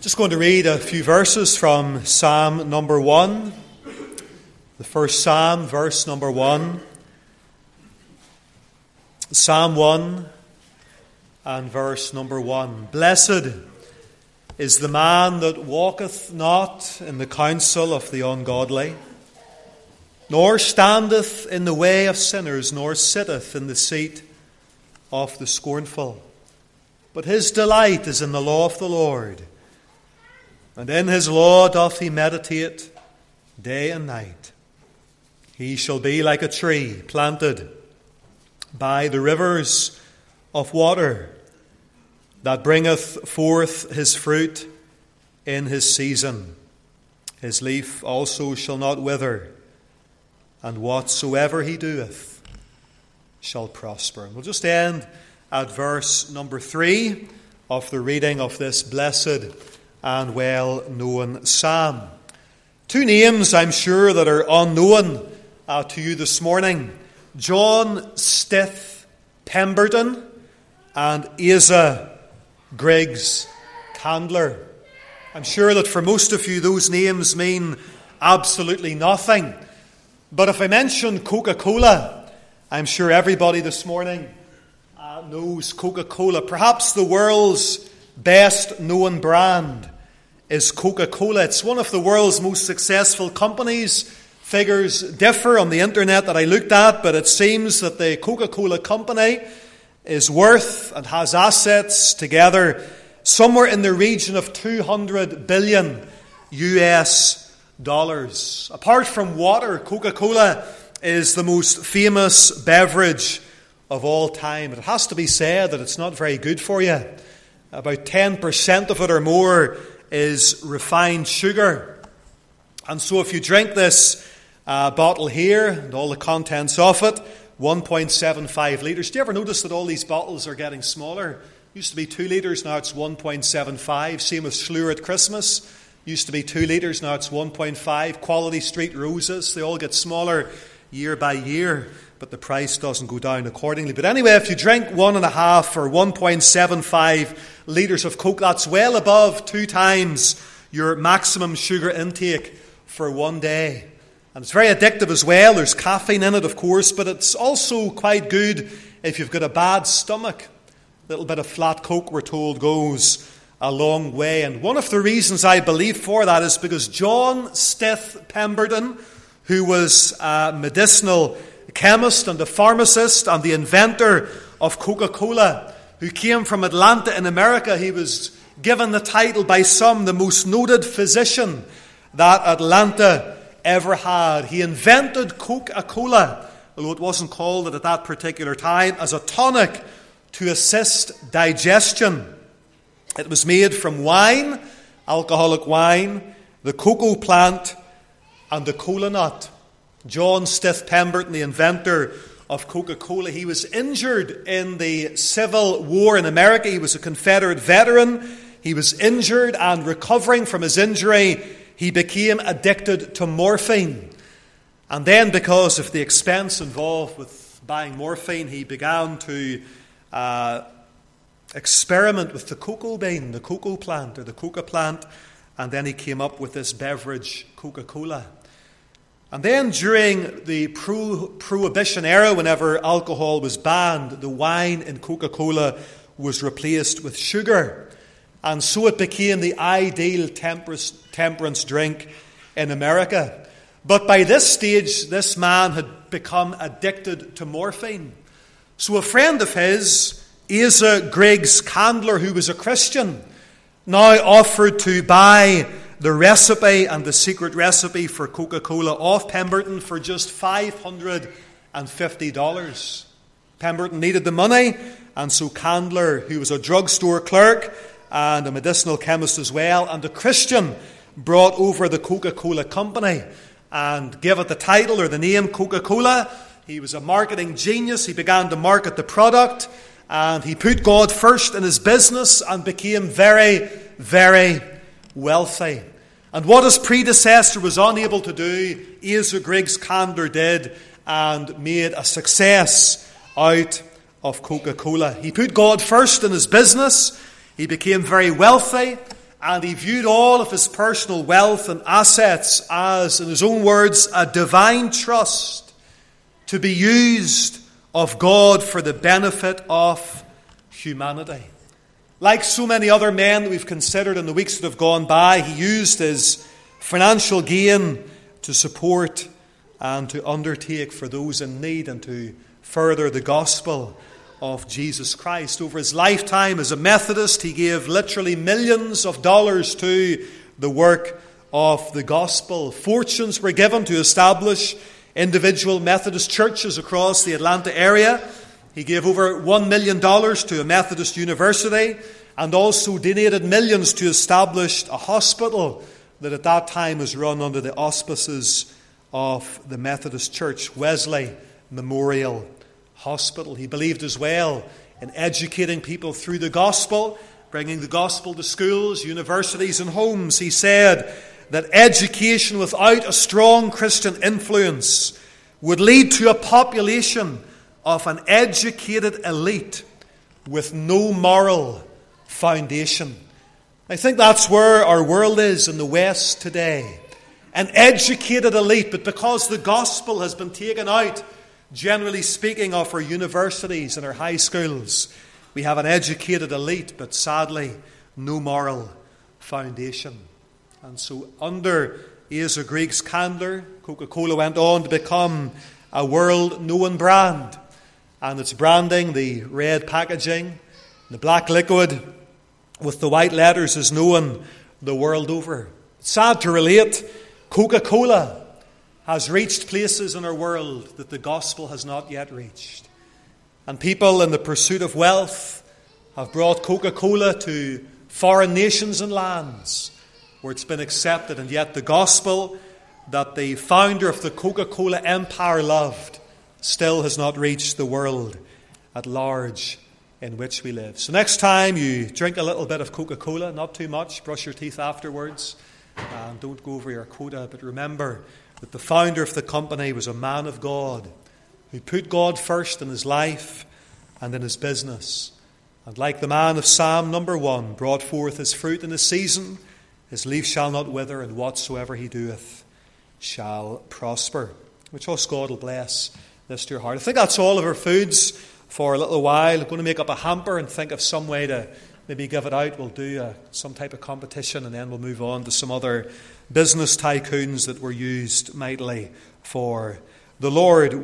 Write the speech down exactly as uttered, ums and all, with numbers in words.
Just going to read a few verses from Psalm number one. The first Psalm, verse number one. Psalm one and verse number one. Blessed is the man that walketh not in the counsel of the ungodly, nor standeth in the way of sinners, nor sitteth in the seat of the scornful. But his delight is in the law of the Lord, and in his law doth he meditate day and night. He shall be like a tree planted by the rivers of water, that bringeth forth his fruit in his season. His leaf also shall not wither, and whatsoever he doeth shall prosper. We'll just end at verse number three of the reading of this blessed and well-known psalm. Two names, I'm sure, that are unknown uh, to you this morning: John Stith Pemberton and Asa Griggs Candler. I'm sure that for most of you those names mean absolutely nothing. But if I mention Coca-Cola, I'm sure everybody this morning uh, knows Coca-Cola. Perhaps the world's best known brand is Coca-Cola. It's one of the world's most successful companies. Figures differ on the internet that I looked at, but it seems that the Coca-Cola company is worth and has assets together somewhere in the region of two hundred billion U S dollars. Apart from water, Coca-Cola is the most famous beverage of all time. It has to be said that it's not very good for you. About ten percent of it or more is refined sugar. And so if you drink this uh, bottle here and all the contents of it, one point seven five litres. Do you ever notice that all these bottles are getting smaller? Used to be two litres, now it's one point seven five. Same with Schlur at Christmas. Used to be two litres, now it's one point five. Quality Street Roses, they all get smaller year by year, but the price doesn't go down accordingly. But anyway, if you drink one and a half or one point seven five litres of Coke, that's well above two times your maximum sugar intake for one day. And it's very addictive as well. There's caffeine in it, of course, but it's also quite good if you've got a bad stomach. A little bit of flat Coke, we're told, goes a long way. And one of the reasons I believe for that is because John Stith Pemberton, who was a medicinal chemist and a pharmacist and the inventor of Coca-Cola, who came from Atlanta in America, he was given the title by some the most noted physician that Atlanta ever had. He invented Coca-Cola, although it wasn't called it at that particular time, as a tonic to assist digestion. It was made from wine, alcoholic wine, the cocoa plant, and the cola nut. John Stith Pemberton, the inventor of Coca-Cola, he was injured in the Civil War in America. He was a Confederate veteran. He was injured, and recovering from his injury, he became addicted to morphine. And then, because of the expense involved with buying morphine, he began to uh, experiment with the cocoa bean, the cocoa plant, or the coca plant, and then he came up with this beverage, Coca-Cola. And then during the pro- Prohibition era, whenever alcohol was banned, the wine in Coca-Cola was replaced with sugar. And so it became the ideal temperance, temperance drink in America. But by this stage, this man had become addicted to morphine. So a friend of his, Asa Griggs Candler, who was a Christian, now offered to buy the recipe and the secret recipe for Coca-Cola off Pemberton for just five hundred fifty dollars. Pemberton needed the money, and so Candler, who was a drugstore clerk and a medicinal chemist as well, and a Christian, brought over the Coca-Cola company and gave it the title or the name Coca-Cola. He was a marketing genius. He began to market the product, and he put God first in his business and became very, very wealthy. And what his predecessor was unable to do, Asa Griggs Candler did, and made a success out of Coca-Cola. He put God first in his business. He became very wealthy, And he viewed all of his personal wealth and assets as, in his own words, a divine trust to be used of God for the benefit of humanity. Like so many other men that we've considered in the weeks that have gone by, he used his financial gain to support and to undertake for those in need and to further the gospel of Jesus Christ. Over his lifetime as a Methodist, he gave literally millions of dollars to the work of the gospel. Fortunes were given to establish individual Methodist churches across the Atlanta area. He gave over one million dollars to a Methodist university and also donated millions to establish a hospital that at that time was run under the auspices of the Methodist Church, Wesley Memorial Hospital. He believed as well in educating people through the gospel, bringing the gospel to schools, universities and homes. He said that education without a strong Christian influence would lead to a population of an educated elite with no moral foundation. I think that's where our world is in the West today. An educated elite, but because the gospel has been taken out, generally speaking, of our universities and our high schools, we have an educated elite, but sadly, no moral foundation. And so under Asa Greig's candor, Coca-Cola went on to become a world-known brand. And its branding, the red packaging, the black liquid with the white letters, is known the world over. Sad to relate, Coca-Cola has reached places in our world that the gospel has not yet reached. And people in the pursuit of wealth have brought Coca-Cola to foreign nations and lands where it's been accepted, and yet the gospel that the founder of the Coca-Cola empire loved still has not reached the world at large in which we live. So next time you drink a little bit of Coca-Cola, not too much, brush your teeth afterwards, and don't go over your quota, but remember that the founder of the company was a man of God who put God first in his life and in his business. And like the man of Psalm number one, brought forth his fruit in his season, his leaf shall not wither, and whatsoever he doeth shall prosper. We trust God will bless this to your heart. I think that's all of our foods for a little while. I'm going to make up a hamper and think of some way to maybe give it out. We'll do a, some type of competition, and then we'll move on to some other business tycoons that were used mightily for the Lord.